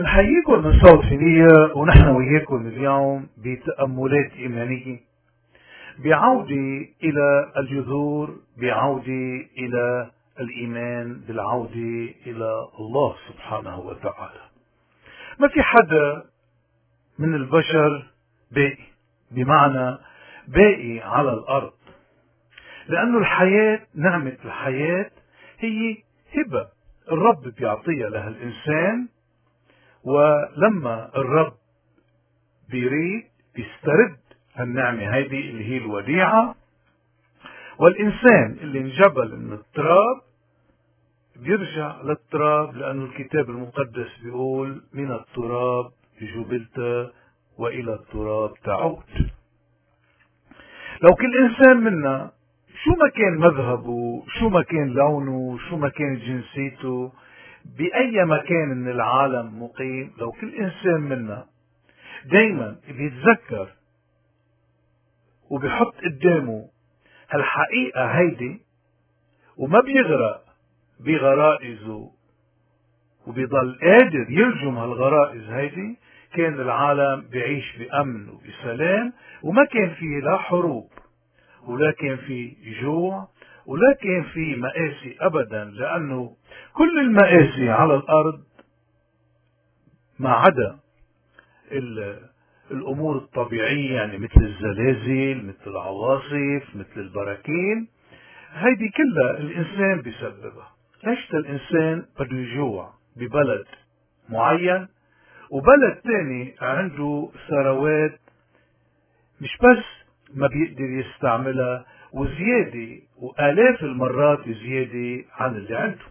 بنحييكم من صوت فينية ونحن وياكم اليوم بتأملات إيمانية، بعودة إلى الجذور، بعودة إلى الإيمان، بالعودة إلى الله سبحانه وتعالى. ما في حدا من البشر باقي، بمعنى باقي على الأرض، لأنه الحياة، نعمة الحياة هي هبة الرب بيعطيها لها الإنسان، ولما الرب بيريد بيسترد هالنعمة هيدي اللي هي الوديعة، والإنسان اللي انجبل من التراب بيرجع للتراب، لأن الكتاب المقدس بيقول من التراب جبلت وإلى التراب تعود. لو كل إنسان منا شو ما كان مذهبه، شو ما كان لونه، شو ما كانت جنسيته، بأي مكان من العالم مقيم، لو كل إنسان منا دايما بيتذكر وبيحط قدامه هالحقيقة هيدي وما بيغرق بغرائزه وبيضل قادر يلجم هالغرائز هيدي، كان العالم بيعيش بأمن وبسلام، وما كان فيه لا حروب ولا كان فيه جوع ولا كان فيه مآسي أبدا، لأنه كل المآسي على الأرض ما عدا الأمور الطبيعية، يعني مثل الزلازل، مثل العواصف، مثل البراكين، هيدي كلها الإنسان بيسببها. ليش الإنسان بده يجوع ببلد معين وبلد تاني عنده ثروات مش بس ما بيقدر يستعملها، وزيادة وآلاف المرات زيادة عن اللي عنده؟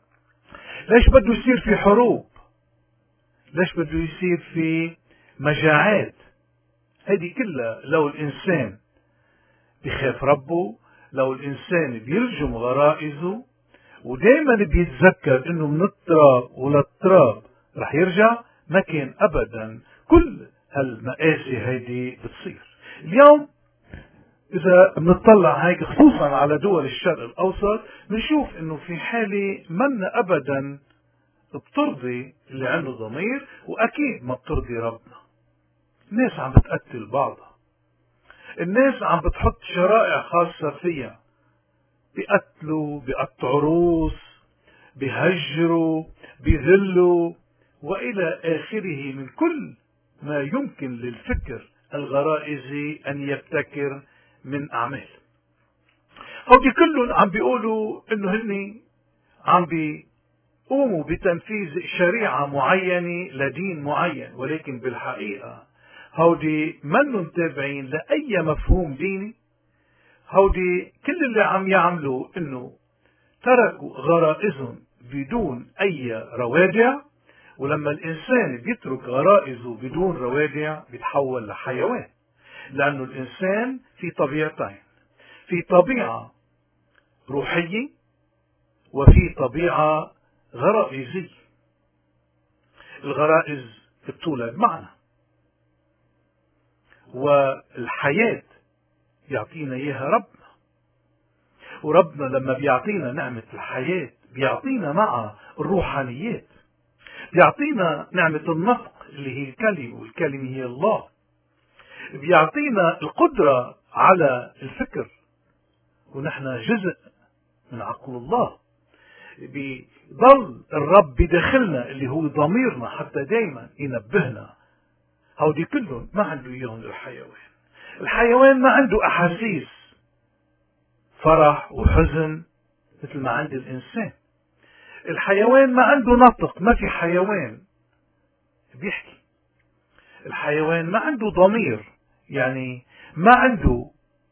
ليش بده يصير في حروب؟ ليش بده يصير في مجاعات؟ هذه كلها لو الإنسان بخاف ربه، لو الإنسان بيلجم غرائزه ودايما بيتذكر انه من التراب وللتراب رح يرجع، ما كان ابدا كل هالمآسي هيدي بتصير. اليوم اذا بنطلع هيك خصوصا على دول الشرق الاوسط، بنشوف انه في حالة منا ابدا بترضي اللي عنده ضمير، واكيد ما بترضي ربنا. الناس عم بتقتل بعضها، الناس عم بتحط شرائع خاصة فيها، بيقتلوا، بيقطعوا روس، بيهجروا، بيذلوا، وإلى آخره من كل ما يمكن للفكر الغرائزي أن يبتكر من أعمال. هودي كلهم عم بيقولوا إنه هن عم بيقوموا بتنفيذ شريعة معينة لدين معين، ولكن بالحقيقة هودي منهم تابعين لأي مفهوم ديني. هودي كل اللي عم يعملوا إنه تركوا غرائزهم بدون أي روادع، ولما الإنسان بيترك غرائزه بدون روادع بيتحول لحيوان، لأنه الإنسان في طبيعتين، في طبيعة روحية وفي طبيعة غرائزية. الغرائز بتولد معنا، والحياة يعطينا إياها ربنا، وربنا لما بيعطينا نعمة الحياة بيعطينا معها الروحانيات، بيعطينا نعمة النطق اللي هي الكلمة، والكلمة هي الله، بيعطينا القدرة على الفكر، ونحن جزء من عقل الله. بيضل الرب بداخلنا اللي هو ضميرنا حتى دايما ينبهنا. هودي كلهم ما عنده اياهم الحيوان. الحيوان ما عنده احاسيس فرح وحزن مثل ما عند الانسان. الحيوان ما عنده نطق، ما في حيوان بيحكي. الحيوان ما عنده ضمير، يعني ما عنده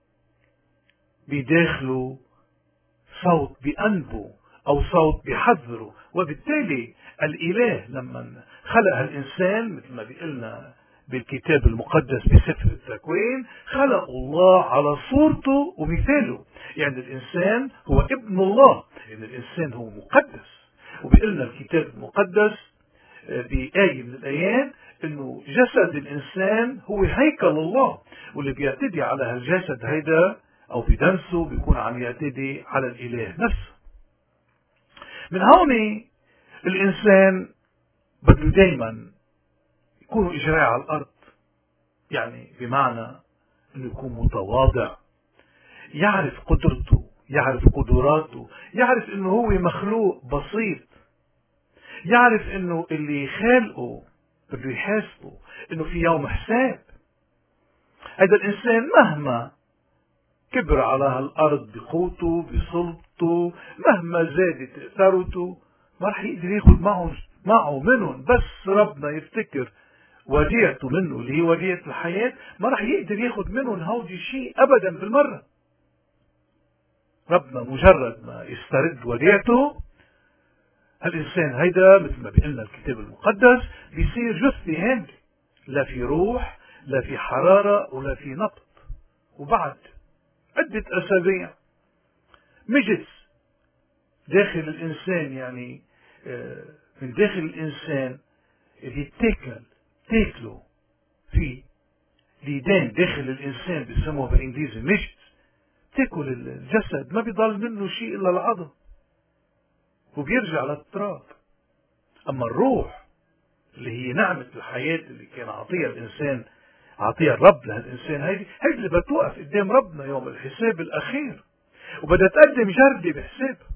بداخله صوت بأنبه أو صوت بحذره. وبالتالي الإله لما خلق الإنسان مثل ما بيقلنا بالكتاب المقدس بسفر التكوين، خلق الله على صورته ومثاله، يعني الإنسان هو ابن الله، يعني الإنسان هو مقدس. وبيقلنا الكتاب المقدس بآية من الآيات إنه جسد الإنسان هو هيكل الله، واللي بيعتدي على هالجسد هيدا أو بدنسه بيكون عم يعتدي على الإله نفسه. من هون الإنسان بده دايما يكونوا إجراء على الأرض، يعني بمعنى أنه يكون متواضع، يعرف قدرته، يعرف قدراته، يعرف أنه هو مخلوق بسيط، يعرف أنه اللي خالقه بده يحاسبه، أنه في يوم حساب. هذا الإنسان مهما كبر على هالأرض بقوته بسلطته، مهما زادت ثروته، ما رح يقدر ياخذ معه منهم. بس ربنا يفتكر وديعته منه اللي هي وديعة الحياة، ما رح يقدر ياخذ منهم هودي شيء أبدا بالمرة. ربنا مجرد ما يسترد وديعته، الإنسان هيدا مثل ما بيقلنا الكتاب المقدس بيصير جثة هامدة، لا في روح لا في حرارة ولا في نبض. وبعد عدة أسابيع مجلس داخل الإنسان، يعني من داخل الإنسان اللي تاكله في ليدان داخل الإنسان بيسموه بالإنجليزي مجلس، تاكل الجسد، ما بيضل منه شيء إلا العظم وبيرجع للتراب. أما الروح اللي هي نعمة الحياة اللي كان عطيها الإنسان، عطيها الرب لهالإنسان، هيدي اللي بتوقف قدام ربنا يوم الحساب الأخير، وبدها تقدم جردة بحسابها.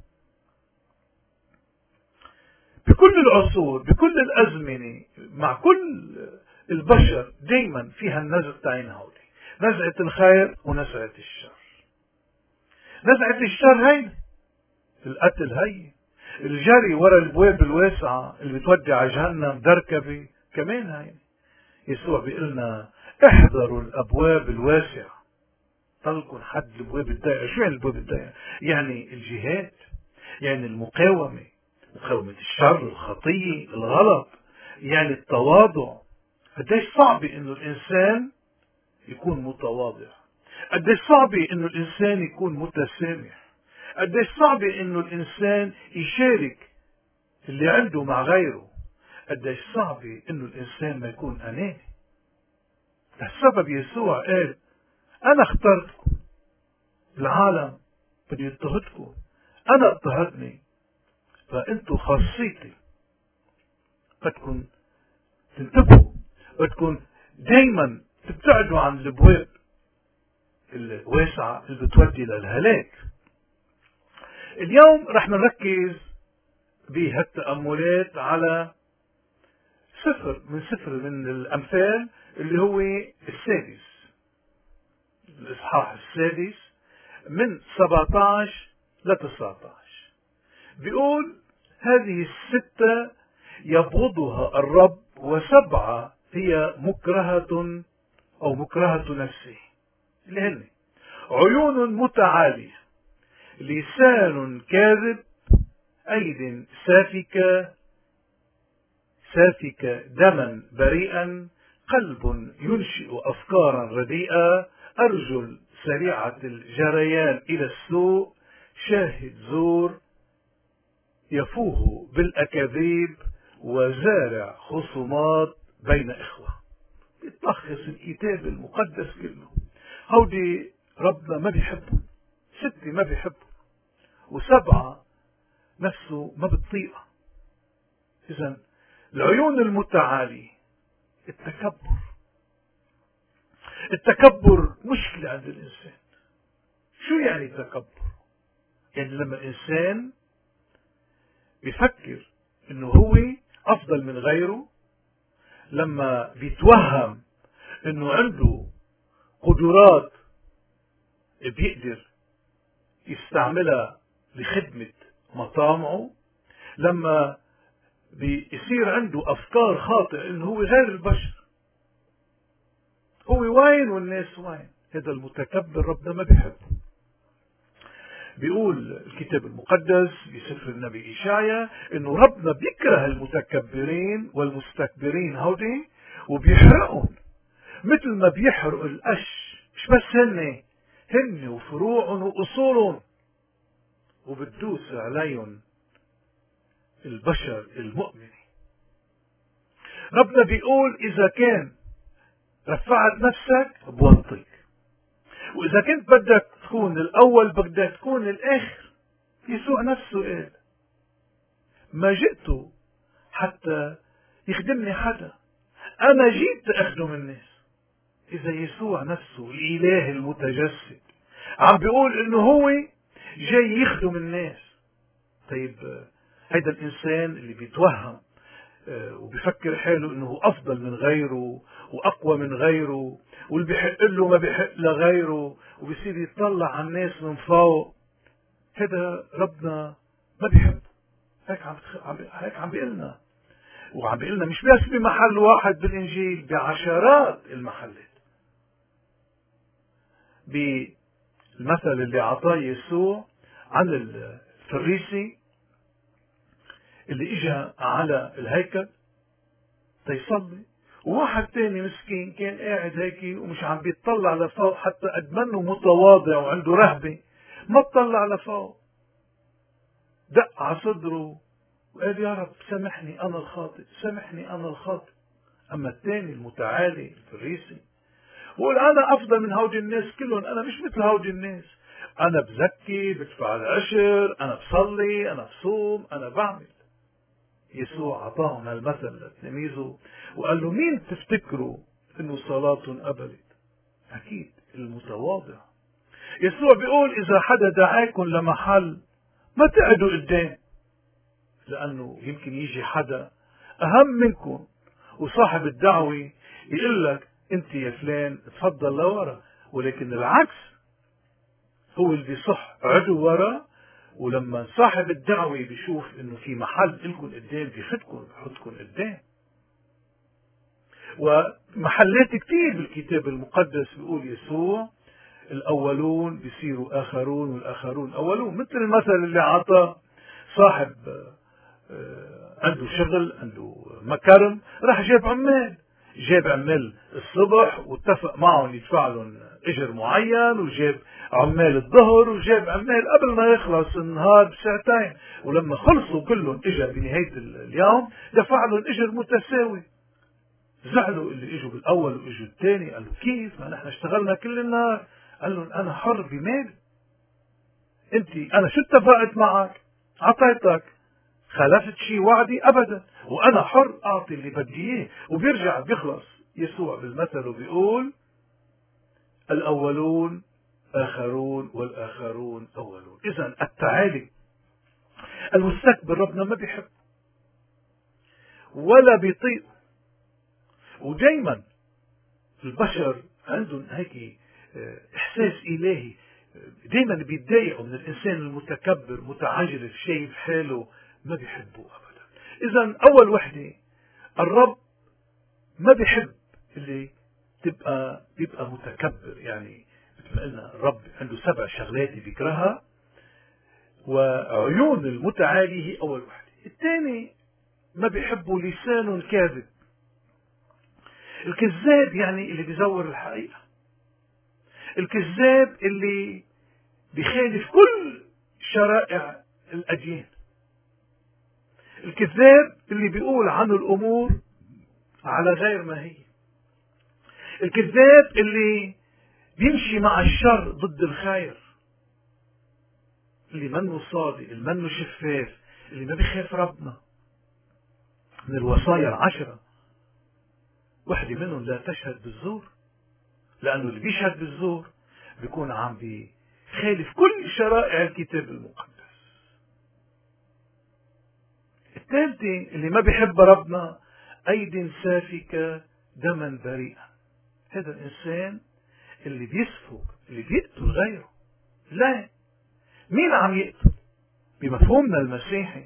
بكل العصور بكل الأزمنة مع كل البشر دايما فيها النزعتين هودي، نزعة الخير ونزعة الشر. نزعة الشر هي القتل، هي الجري ورا الابواب الواسعة اللي بتودي على جهنم دركبة كمان. هي يسوع بيقولنا احذروا الابواب الواسعة، طلقوا حد الابواب الضيقة. شو يعني الابواب الضيقة؟ يعني الجهاد، يعني المقاومة، مقاومة الشر، الخطية، الغلط، يعني التواضع. قديش صعب انه الانسان يكون متواضع، قديش صعب انه الانسان يكون متسامح، قديش صعب انه الانسان يشارك اللي عنده مع غيره، قديش صعب انه الانسان ما يكون اناني. لهالسبب يسوع قال انا اخترتكم، العالم بده يضطهدكم، انا اضطهدني، فانتوا خاصيتي. بدكم تنتبهوا، بدكم دايما تبتعدوا عن الابواب الواسعة اللي بتودي للهلاك. اليوم رح نركز بهالتأملات على سفر من الأمثال اللي هو السادس، الإصحاح السادس من 17 ل 19. بيقول هذه الستة يبغضها الرب، وسبعة هي مكرهة أو مكرهة نفسه، اللي هن عيون متعالية، لسان كاذب، أيد سافكة دما بريئا، قلب ينشئ أفكارا رديئة، أرجل سريعة الجريان إلى السوء، شاهد زور يفوه بالأكاذيب، وزارع خصومات بين إخوة. بتلخص الكتاب المقدس كله. هودي ربنا ما بيحبه، ستة ما بيحبه، وسبعة نفسه ما بتطيقه. إذن العيون المتعالية، التكبر مشكلة عند الإنسان. شو يعني تكبر؟ يعني لما الإنسان بيفكر إنه هو أفضل من غيره، لما بيتوهم إنه عنده قدرات بيقدر يستعملها لخدمة مطامعه، لما بيصير عنده أفكار خاطئة إنه هو غير البشر، هو وين والناس وين. هذا المتكبر ربنا ما بيحبه. بيقول الكتاب المقدس بسفر النبي إشعيا إنه ربنا بيكره المتكبرين والمستكبرين هودي، وبيحرقهم مثل ما بيحرق القش. مش بس هن وفروعهم وأصولهم، وبتدوس عليهم البشر المؤمن. ربنا بيقول إذا كان رفعت نفسك بوطيك، وإذا كنت بدك تكون الأول بدك تكون الآخر. يسوع نفسه قال ما جئت حتى يخدمني حدا، أنا جيت أخدم الناس. إذا يسوع نفسه الإله المتجسد عم بيقول إنه هو جاي يخدم الناس، طيب هيدا الإنسان اللي بيتوهم وبيفكر حاله إنه هو أفضل من غيره وأقوى من غيره، واللي بيحق له ما بيحق لغيره، وبيصير يطلع على الناس من فوق، هذا ربنا ما بيحب. هيك عم بيقلنا، وعم بيقلنا مش بس بمحل واحد بالإنجيل، بعشرات المحلات. بالمثل اللي أعطاه يسوع عن الفريسي اللي اجى على الهيكل تيصلي، وواحد تاني مسكين كان قاعد هيك ومش عم بيطلع لفوق، حتى قد منه متواضع وعنده رهبة ما اطلع لفوق، دق على صدره وقال يا رب سامحني أنا الخاطئ، سامحني أنا الخاطئ. أما الثاني المتعالي الفريسي بقول أنا أفضل من هوج الناس كلهم، أنا مش مثل هوج الناس، أنا بزكي، بدفع العشر، أنا بصلي، أنا بصوم، أنا بعمل. يسوع أعطاهم هالمثل لتلاميذه وقال له مين تفتكروا إنه صلاة قبلت؟ أكيد المتواضع. يسوع بيقول إذا حدا دعاكم لمحل ما تقعدوا قدام، لأنه يمكن يجي حدا أهم منكم وصاحب الدعوة يقول لك أنت يا فلان تفضل لورا، ولكن العكس هو اللي بيصح عدو ورا، ولما صاحب الدعوة بيشوف انه في محل لكم قدام بياخدكم بيحطكم قدام. ومحلات كتير بالكتاب المقدس بيقول يسوع الاولون بيصيروا اخرون والاخرون اولون، مثل المثل اللي عطى صاحب عنده شغل عنده مكرم، راح جاب عمال الصبح واتفق معهم يدفع لهم اجر معين، وجاب عمال الظهر، وجاب عمال قبل ما يخلص النهار بساعتين، ولما خلصوا كلهم اجا بنهاية اليوم دفع لهم اجر متساوي. زعلوا اللي اجوا بالاول واجوا الثاني، قالوا كيف ما نحن اشتغلنا كل النهار؟ قال لهم انا حر بمالي، انا شو اتفقت معك؟ عطيتك، خالفت شي وعدي؟ ابدا، وانا حر اعطي اللي بدي اياه. وبيرجع بيخلص يسوع بالمثل وبيقول الاولون اخرون والاخرون اولون. اذا التعالي المستكبر ربنا ما بيحب ولا بيطيق، ودايما البشر عندهم هيك احساس الهي، دايما بيتضايقوا من الانسان المتكبر متعجرف شايف حاله، ما بيحبوا ابدا. اذا اول وحده الرب ما بيحب اللي بيبقى متكبر، يعني مثل ما قلنا الرب عنده 7 شغلات بيكرهها، وعيون المتعالي هي اول وحده. الثاني ما بيحبوا لسان كاذب. الكذاب يعني اللي بيزور الحقيقة، الكذاب اللي بيخالف كل شرائع الأديان، الكذاب اللي بيقول عنه الأمور على غير ما هي، الكذاب اللي بيمشي مع الشر ضد الخير، اللي منه صادق، اللي منه شفاف، اللي ما بيخاف ربنا. من الوصايا 10 وحدة منهم لا تشهد بالزور، لأنه اللي بيشهد بالزور بيكون عم بيخالف كل شرائع الكتاب المقدس. الثالثة اللي ما بيحب ربنا أيد سافكة دما بريئا. هذا الإنسان اللي بيسفك، اللي بيقتل غيره. لا، مين عم يقتل؟ بمفهومنا المسيحي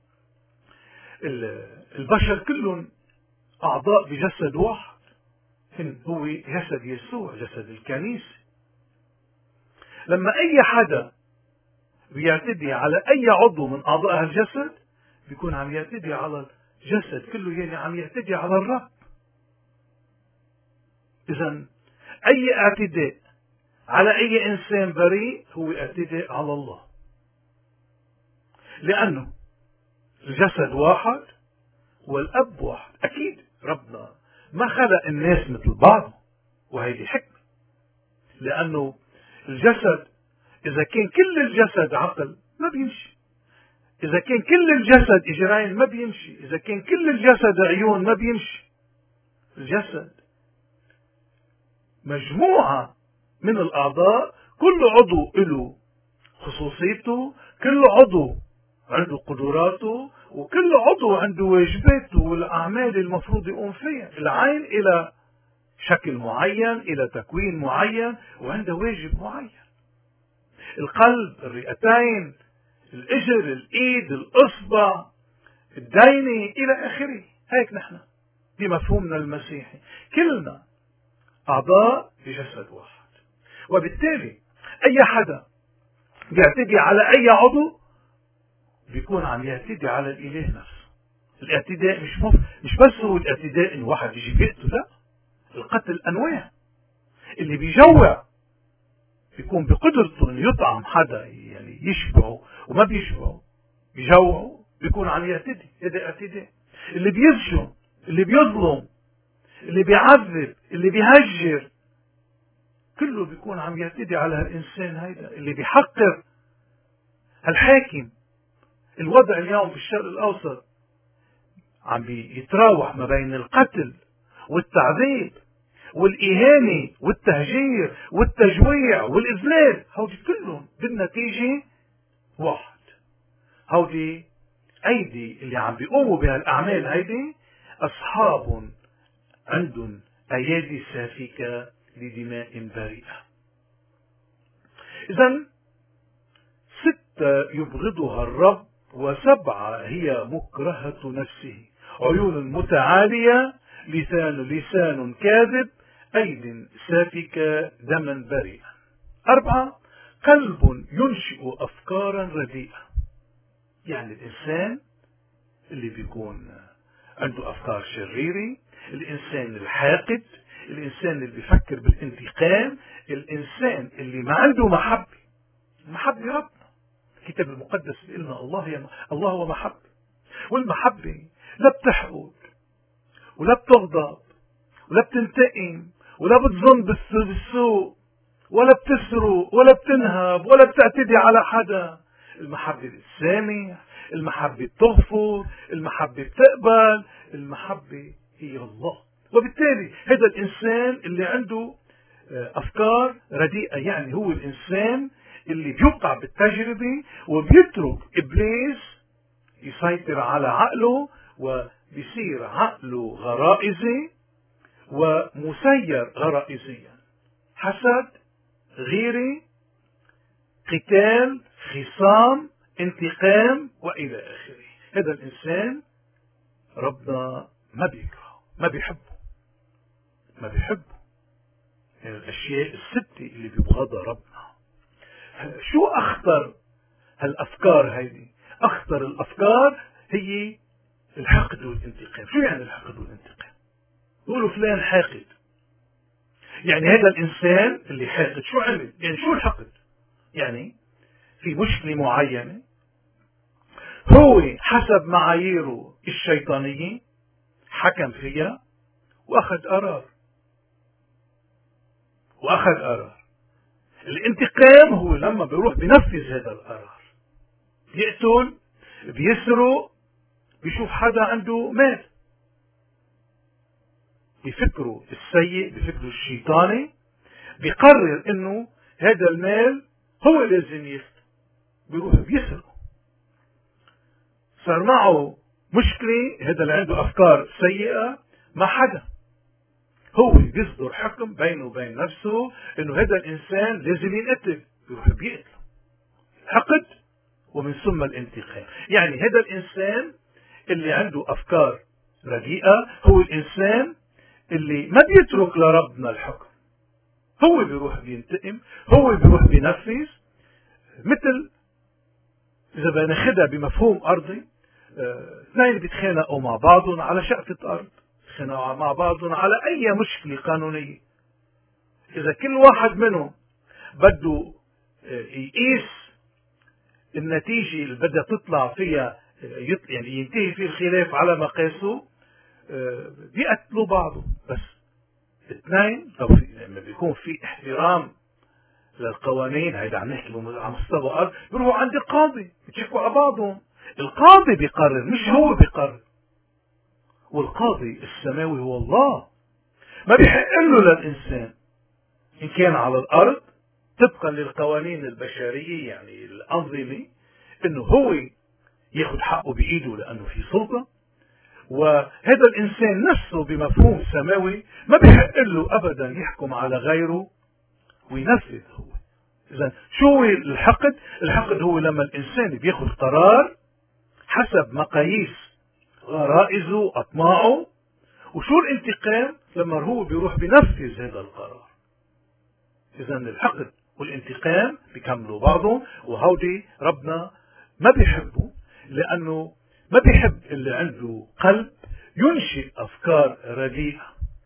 البشر كلهم أعضاء بجسد واحد، هو جسد يسوع، جسد الكنيسة. لما أي حدا بيعتدي على أي عضو من أعضاء الجسد بيكون عم يعتدي على الجسد كله، يعني عم يعتدي على الرب. إذن أي اعتداء على أي إنسان بريء هو اعتداء على الله، لأنه الجسد واحد والأب واحد. أكيد ربنا ما خلق الناس مثل بعض، وهذه حكمة، لأنه الجسد إذا كان كل الجسد عقل ما بيمشي. إذا كان كل الجسد إجرين ما بيمشي، إذا كان كل الجسد عيون ما بيمشي. الجسد مجموعة من الأعضاء، كل عضو له خصوصيته، كل عضو عنده قدراته، وكل عضو عنده واجباته والأعمال المفروض يقوم فيها. العين إلى شكل معين، إلى تكوين معين، وعنده واجب معين. القلب، الرئتين، الإجر، الإيد، الإصبع، الدينة، إلى آخره. هيك نحن بمفهومنا المسيحي كلنا أعضاء بجسد واحد. وبالتالي أي حدا بيعتدي على أي عضو بيكون عم يعتدي على الإله نفسه. الاعتداء مش بس هو الاعتداء إن واحد يجي بيقتل، لا، القتل أنواع. اللي بيجوع بيكون بقدرته إنه يطعم حدا يعني يشبعه، وما بيشبعه بيجوعه، بيكون عم يعتدي. هذا اعتداء. اللي بيسجن، اللي بيظلم، اللي بيعذب، اللي بيهجر، كله بيكون عم يعتدي على الإنسان هيدا. اللي بيحقر الحاكم. الوضع اليوم بالشرق الأوسط عم بيتراوح ما بين القتل والتعذيب والإهانة والتهجير والتجويع والإذلال. هودي كلهم بالنتيجة واحد. هودي أيدي اللي عم بيقوموا بهالأعمال هيدي أصحاب عندهم أيادي سافكة لدماء بريئة. إذن 6 يبغضها الرب، و7 هي مكرهة نفسه. عيون متعالية، لسان كاذب، أيد سافكة، دما بريئا. 4 قلب ينشئ أفكارا رديئة. يعني الإنسان اللي بيكون عنده أفكار شريرة، الإنسان الحاقد، الإنسان اللي بيفكر بالانتقام، الإنسان اللي ما عنده محبة ربنا. الكتاب المقدس بيقول لنا الله هو محبة، والمحبة لا بتحقد ولا بتغضب ولا بتنتقم ولا بتظن بالسوء ولا بتسرق ولا بتنهب ولا بتعتدي على حدا. المحبة بتسامح، المحبة بتغفر، المحبة بتقبل، المحبة هي الله. وبالتالي هذا الإنسان اللي عنده أفكار رديئة، يعني هو الإنسان اللي بيوقع بالتجربة وبيترك إبليس يسيطر على عقله، وبيصير عقله غرائزي ومسير غرائزيا. حسد، غيرة، قتال، خصام، انتقام، وإلى آخره. هذا الإنسان ربنا ما بيكرهه، ما بيحبه. يعني الأشياء 6 اللي بيبغضها ربنا. شو أخطر هالأفكار هيدي؟ أخطر الأفكار هي الحقد والانتقام. شو يعني الحقد والانتقام؟ يقولوا فلان حاقد، يعني هذا الإنسان اللي حاقد شو عمل؟ يعني شو الحقد؟ يعني في مشكلة معينة هو حسب معاييره الشيطانية حكم فيها وأخذ قرار. الانتقام هو لما بيروح بينفذ هذا القرار، بيقتل، بيسرق، بيشوف حدا عنده مال، بفكره السيء، بفكره الشيطاني، بيقرر انه هذا المال هو لازم ياخده، بيروح بيسرقه. صار معه مشكلة، هذا اللي عنده أفكار سيئة مع حدا، هو بيصدر حكم بينه وبين نفسه انه هذا الانسان لازم ينقتل، بيروح بيقتله. حقد ومن ثم الانتقام. يعني هذا الانسان اللي عنده افكار رديئة هو الانسان اللي ما بيترك لربنا الحكم، هو بيروح بينتقم، هو بيروح بينفذ. مثل اذا بناخدها بمفهوم ارضي، اثنين بيتخانقوا مع بعضهم على شقفة ارض، بيتخانقوا مع بعضهم على اي مشكلة قانونية. اذا كل واحد منهم بده يقيس النتيجة اللي بدها تطلع فيها، يعني ينتهي في الخلاف على مقاسه، بيقتلوا بعضه. بس اثنين لما بيكون في احترام للقوانين، هيدا عم نحكي على مستوى الارض، بيروحوا عند القاضي بيتشكوا على بعضهم. القاضي بيقرر، مش هو بيقرر. والقاضي السماوي هو الله. ما بيحق له للإنسان إن كان على الأرض طبقا للقوانين البشرية، يعني الأنظمة، إنه هو ياخد حقه بإيده لأنه في سلطة. وهذا الإنسان نفسه بمفهوم سماوي ما بيحق له أبدا يحكم على غيره وينفذ هو. إذن شو هو الحقد؟ الحقد هو لما الإنسان بياخد قرار حسب مقاييس غرائزه وأطماعه. وشو الانتقام؟ لما هو بيروح بينفذ هذا القرار. إذن الحقد والانتقام بيكملوا بعضهم، وهودي ربنا ما بيحبه، لأنه ما بيحب اللي عنده قلب ينشئ أفكار رديئة.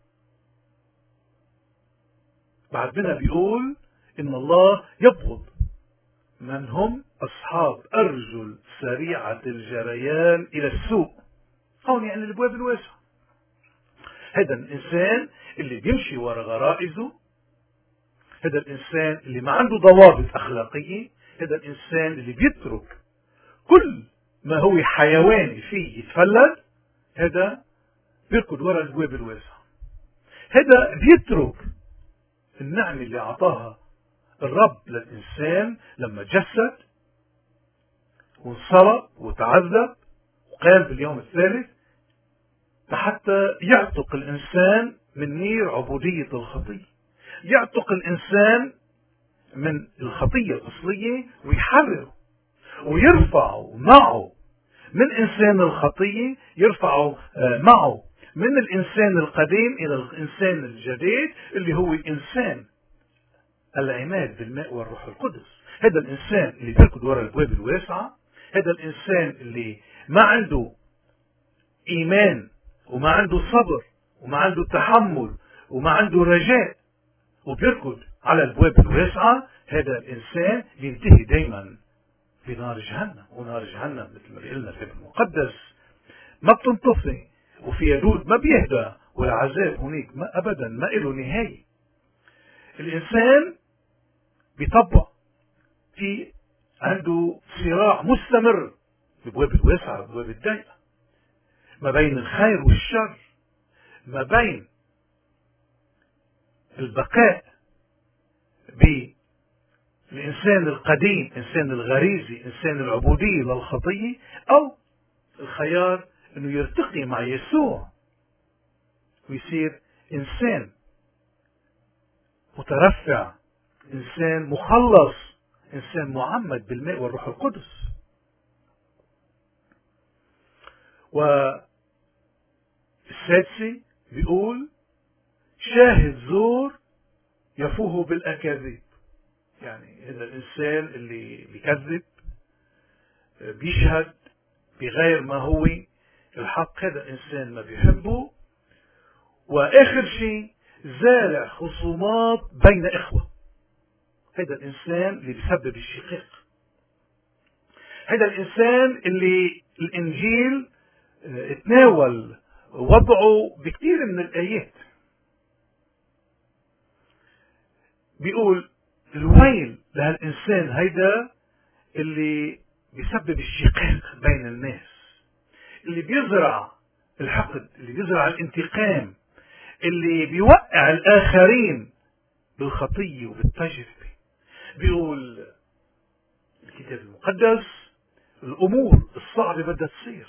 بعد منها بيقول إن الله يبغض من هم أصحاب أرجل سريعة الجريان إلى السوء. هون يعني الأبواب الواسعة. هذا الإنسان اللي بيمشي وراء غرائزه، هذا الإنسان اللي ما عنده ضوابط أخلاقية، هذا الإنسان اللي بيترك كل ما هو حيواني فيه يتفلت، هذا بيركض وراء الأبواب الواسعة. هذا بيترك النعمة اللي أعطاها الرب للإنسان لما جسد وانصلب وتعذب وقام باليوم الثالث حتى يعتق الإنسان من نير عبودية الخطية، يعتق الإنسان من الخطية الأصلية ويحرره ويرفعه معه من إنسان الخطية، يرفعه معه من الإنسان القديم إلى الإنسان الجديد اللي هو إنسان العماد بالماء والروح القدس. هذا الإنسان اللي بيركض وراء الأبواب الواسعة، هذا الإنسان اللي ما عنده إيمان وما عنده صبر وما عنده تحمل وما عنده رجاء وبيركض على الأبواب الواسعة، هذا الإنسان بينتهي دايما بنار جهنم. ونار جهنم مثل ما قلنا في المقدس ما بتنطفي، وفي يدود ما بيهدى، والعذاب هناك ما أبدا ما له نهاية. الإنسان بيطبع في عنده صراع مستمر بأبواب الواسعة وأبواب الضيقة، ما بين الخير والشر، ما بين البقاء بالإنسان القديم، إنسان الغريزي، إنسان العبودية للخطية، أو الخيار أنه يرتقي مع يسوع ويصير إنسان مترفع، إنسان مخلص، إنسان معمد بالماء والروح القدس. والسادسي بيقول شاهد زور يفوه بالأكاذيب. يعني هذا الإنسان اللي بيكذب بيشهد بغير ما هو الحق، هذا إنسان ما بيحبه. وآخر شيء زارع خصومات بين إخوة، هذا الإنسان اللي بيسبب الشقاق، هذا الإنسان اللي الإنجيل اتناول وضعه بكثير من الآيات. بيقول الويل لهالإنسان هيدا اللي بيسبب الشقاق بين الناس، اللي بيزرع الحقد، اللي بيزرع الانتقام، اللي بيوقع الآخرين بالخطية وبالتجربة. بيقول الكتاب المقدس الأمور الصعبة بدها تصير،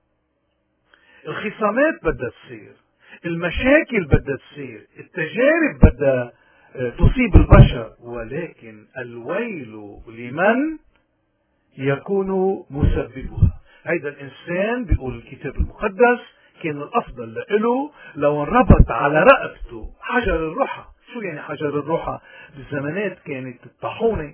الخصامات بدها تصير، المشاكل بدها تصير، التجارب بدها تصيب البشر، ولكن الويل لمن يكون مسببها. هيدا الإنسان بيقول الكتاب المقدس كان الأفضل له لو انربط على رقبته حجر الرحى. شو يعني حجر الرحى؟ بالزمانات كانت الطاحونة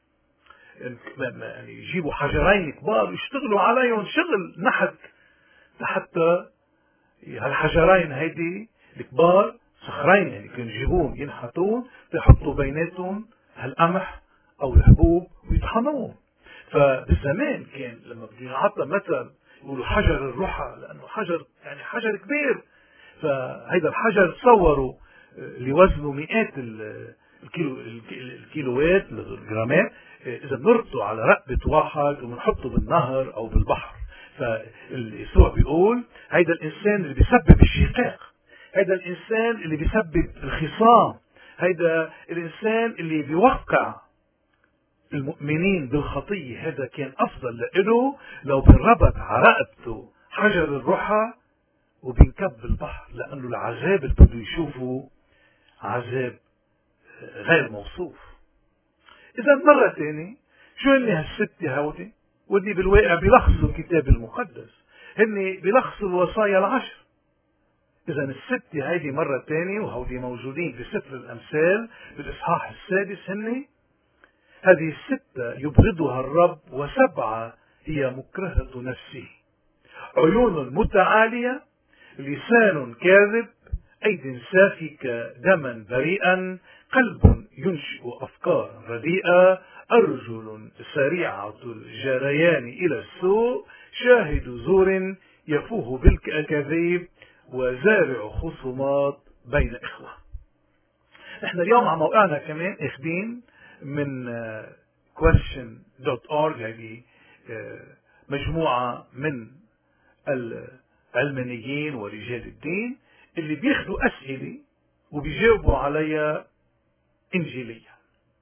يعني يجيبوا حجرين كبار ويشتغلوا عليهم شغل نحت حتى هالحجرين هيدي الكبار صخرين، يعني كانوا يجيبوهم ينحتون يحطوا بيناتهم هالقمح او الحبوب ويطحنوهم. فبالزمان كان لما بده ينعطى مثل يقولوا حجر الرحى، لانه حجر يعني حجر كبير. فهيدا الحجر تصوروا اللي وزنه مئات الكيلوات الجرامات إذا بنربطه على رقبة واحد وبنحطه بالنهر أو بالبحر. فاليسوع بيقول هيدا الإنسان اللي بيسبب الشقاق، هيدا الإنسان اللي بيسبب الخصام، هيدا الإنسان اللي بيوقع المؤمنين بالخطية، هذا كان أفضل له لو بنربط على رقبته حجر الرحى وبنكب البحر، لأنه العذاب اللي بده يشوفه عذاب غير موصوف. إذا مرة تانية شو هن هالستة هودي؟ ودي بالواقع بيلخصوا الكتاب المقدس، هن بيلخصوا الوصايا العشر. إذا الستة هيدي مرة تانية وهودي موجودين بسفر الأمثال بالإصحاح السادس، هذه الستة يبغضها الرب وسبعة هي مكرهة نفسه: عيون متعالية، لسان كاذب، أيد سافكة، دما بريئا، قلب ينشئ أفكارا رديئة، أرجل سريعة الجريان إلى السوء، شاهد زور يفوه بالكذب، وزارع خصومات بين إخوة. نحن اليوم على موقعنا كمان اخدين من question.org، هذه مجموعة من العلمانيين ورجال الدين اللي بياخدوا أسئلة وبيجاوبوا عليها إنجيلية.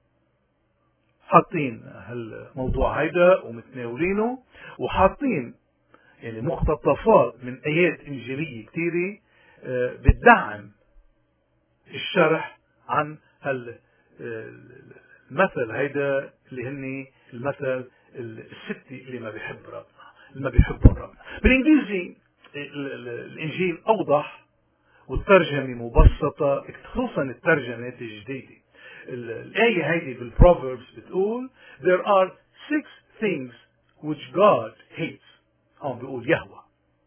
حاطين هالموضوع هيدا ومتناولينه، وحاطين يعني مقتطفات من آيات إنجيلية كتيرة بتدعم الشرح عن المثل هيدا اللي هن المثل الستة اللي ما بيحب ربنا، اللي ما بيحبون ربنا. بالإنجليزي الإنجيل أوضح والترجمة مبسطة، خصوصا الترجمات الجديدة. الآية هيدي بالبروفربس بتقول there are 6 things which God hates. هون بيقول يهوه.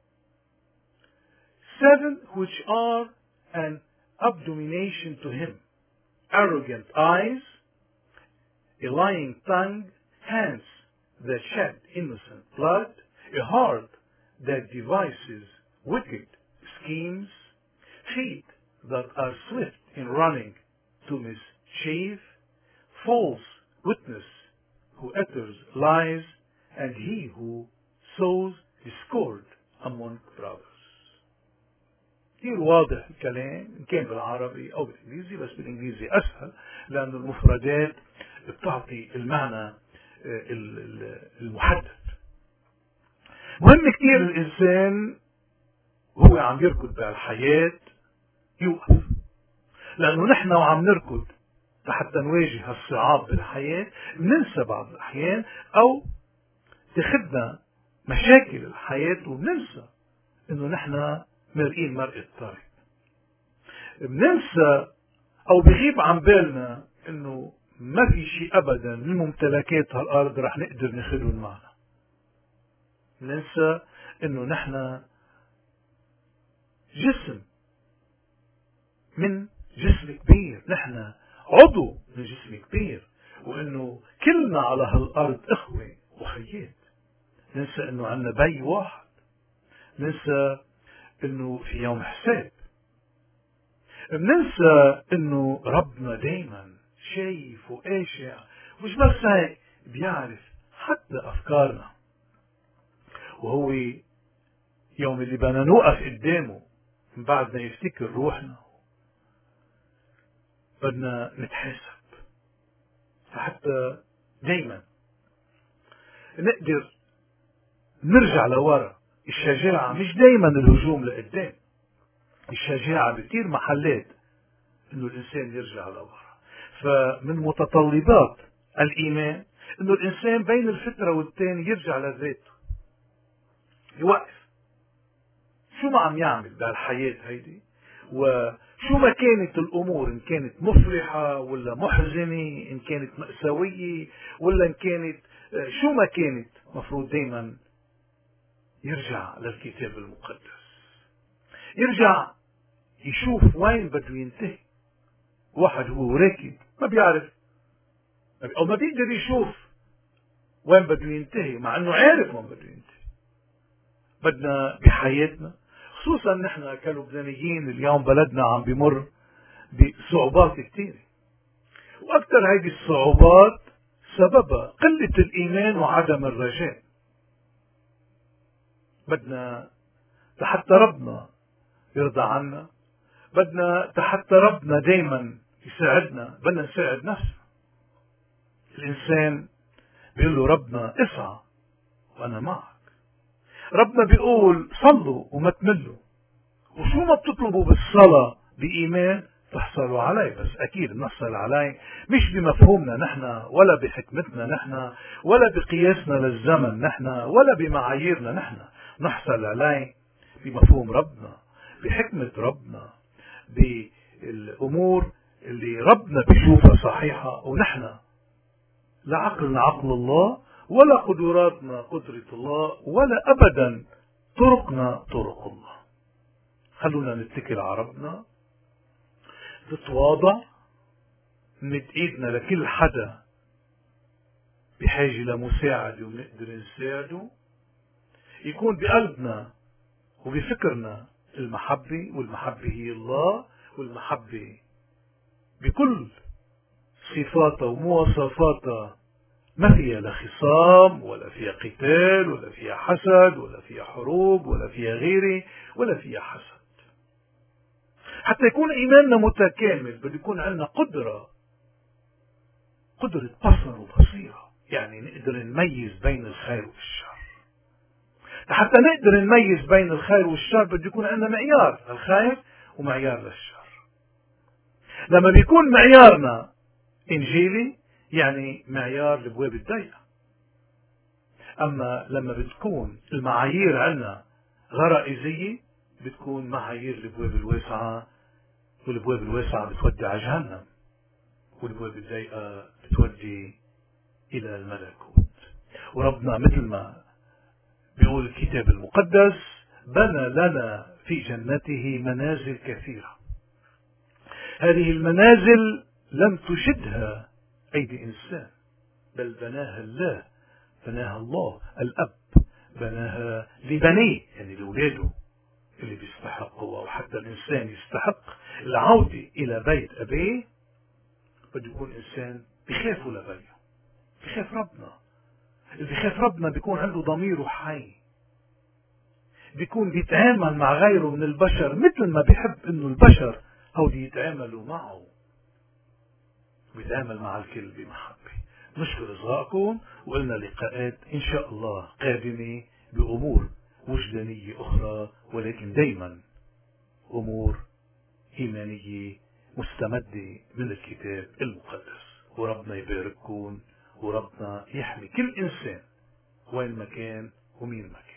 7 which are an abomination to him: arrogant eyes, a lying tongue, hands that shed innocent blood, a heart that devises wicked schemes, feet that are swift in running to mischief, false witness who utters lies, and he who sows discord among brothers. كثير واضح الكلام إن كان بالعربي أو بالإنجليزي، بس بالإنجليزي أسهل لأن المفردات بتعطي المعنى المحدد. مهم كثير الإنسان وهو عم يركض بالحياة يوقف، لأنه نحن وعم نركض حتى نواجه الصعاب بالحياة بننسى بعض الأحيان أو تاخدنا مشاكل الحياة وبننسى إنه نحن مرئين مرئة طريق. بننسى أو بغيب عن بالنا إنه ما في شيء أبدا من ممتلكات هالأرض رح نقدر ناخذهم معنا. بننسى إنه نحن جسم من جسم كبير، نحن عضو من جسم كبير، وإنه كلنا على هالأرض إخوة وخيات. ننسى إنه عنا بي واحد، ننسى إنه في يوم حساب، بننسى إنه ربنا دايما شايف وقاشع، مش بس هيك بيعرف حتى أفكارنا. وهو يوم اللي بدنا نوقف قدامه من بعد ما يفتكر روحنا بدنا نتحاسب، فحتى دايما نقدر نرجع لورا. الشجاعة مش دايما الهجوم لقدام، الشجاعة بكثير محلات انه الانسان يرجع لورا. فمن متطلبات الايمان انه الانسان بين الفترة والتاني يرجع لذاته، يوقف شو ما عم يعمل بهالحياة هيدي، وشو ما كانت الامور، ان كانت مفرحة ولا محزنة، ان كانت مأساوية ولا ان كانت شو ما كانت، مفروض دايما يرجع للكتاب المقدس، يرجع يشوف وين بده ينتهي. واحد هو راكب ما بيعرف او ما بيقدر يشوف وين بده ينتهي، مع انه عارف وين بده ينتهي. بدنا بحياتنا، خصوصا نحن كلبنانيين اليوم بلدنا عم بمر بصعوبات كثيرة، وأكثر هذه الصعوبات سببها قلة الإيمان وعدم الرجاء. بدنا حتى ربنا يرضى عنا، بدنا حتى ربنا دايما يساعدنا، بدنا نساعد نفسنا. الإنسان بيقول له ربنا اسعى وأنا معك. ربنا بيقول صلوا وما تملوا، وشو ما بتطلبوا بالصلاة بإيمان تحصلوا عليه. بس أكيد بنحصل عليه مش بمفهومنا نحن، ولا بحكمتنا نحن، ولا بقياسنا للزمن نحن، ولا بمعاييرنا نحن. نحصل عليه بمفهوم ربنا، بحكمة ربنا، بالأمور اللي ربنا بيشوفها صحيحة، ونحن لا عقلنا عقل الله، ولا قدراتنا قدرة الله، ولا أبدا طرقنا طرق الله. خلونا نتكل على ربنا، نتواضع، نمد ايدنا لكل حدا بحاجة لمساعدة ونقدر نساعده. يكون بقلبنا وبفكرنا المحبة، والمحبة هي الله، والمحبة بكل صفاتها ومواصفاتها ما فيها لا خصام، ولا فيها قتال، ولا فيها حسد، ولا فيها حروب، ولا فيها غيره، ولا فيها حسد. حتى يكون إيماننا متكامل بده يكون عندنا قدرة بصر وبصيرة، يعني نقدر نميز بين الخير والشر. حتى نقدر نميز بين الخير والشر بده يكون عندنا معيار للخير ومعيار للشر. لما بيكون معيارنا إنجيلي يعني معيار الابواب الضيقة. اما لما بتكون المعايير عندنا غرائزية بتكون معايير الابواب الواسعة، والابواب الواسعة بتودي على جهنم، والابواب الضيقة بتودي الى الملكوت. وربنا مثل ما بيقول الكتاب المقدس بنى لنا في جنته منازل كثيرة. هذه المنازل لم تشدها أيدي إنسان، بل بناها الله، بناها الله الأب، بناها لبنيه يعني لأولاده اللي بيستحقوا. وحتى الإنسان يستحق العودة إلى بيت أبيه بده يكون إنسان بخاف لبيه، بخاف ربنا. اللي بخاف ربنا بيكون عنده ضميره حي، بيكون بيتعامل مع غيره من البشر مثل ما بيحب إنه البشر هودي يتعاملوا معه، بيتعامل مع الكل بمحبة. نشكر إصغائكم، وقلنا لقاءات إن شاء الله قادمة بأمور وجدانية أخرى، ولكن دايما أمور إيمانية مستمدة من الكتاب المقدس. وربنا يبارككم، وربنا يحمي كل إنسان وين ما كان ومين ما كان.